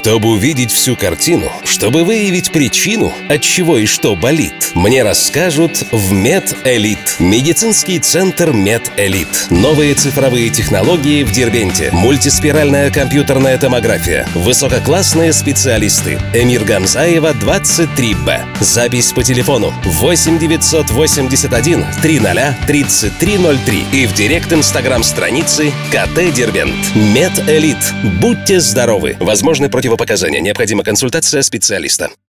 Чтобы увидеть всю картину, чтобы выявить причину, от чего и что болит, мне расскажут в «Мед-Элит». Медицинский центр «Мед-Элит». Новые цифровые технологии в Дербенте. Мультиспиральная компьютерная томография. Высококлассные специалисты. Эмир Гамзаева, 23Б. Запись по телефону 8 981 300 3303 и в директ инстаграм-страницы КТ Дербент. «Мед-Элит». Будьте здоровы. Возможны противопоказания. Необходима консультация специалиста.